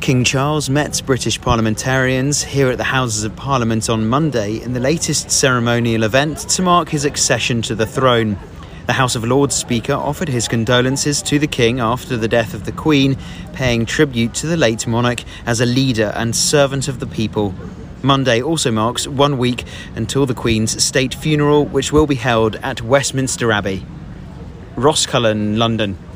King Charles met British parliamentarians here at the Houses of Parliament on Monday in the latest ceremonial event to mark his accession to the throne. The House of Lords Speaker offered his condolences to the King after the death of the Queen, paying tribute to the late monarch as a leader and servant of the people. Monday also marks 1 week until the Queen's state funeral, which will be held at Westminster Abbey. Ross Cullen, London.